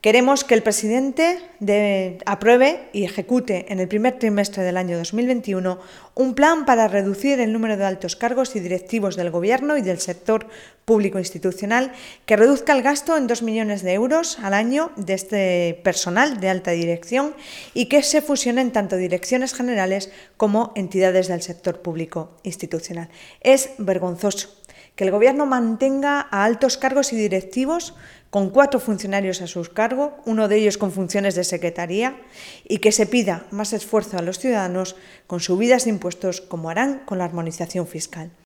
Queremos que el presidente apruebe y ejecute en el primer trimestre del año 2021 un plan para reducir el número de altos cargos y directivos del Gobierno y del sector público institucional, que reduzca el gasto en 2 millones de euros al año de este personal de alta dirección y que se fusionen tanto direcciones generales como entidades del sector público institucional. Es vergonzoso que el Gobierno mantenga a altos cargos y directivos con 4 funcionarios a su cargo, uno de ellos con funciones de secretaría, y que se pida más esfuerzo a los ciudadanos con subidas de impuestos, como harán con la armonización fiscal.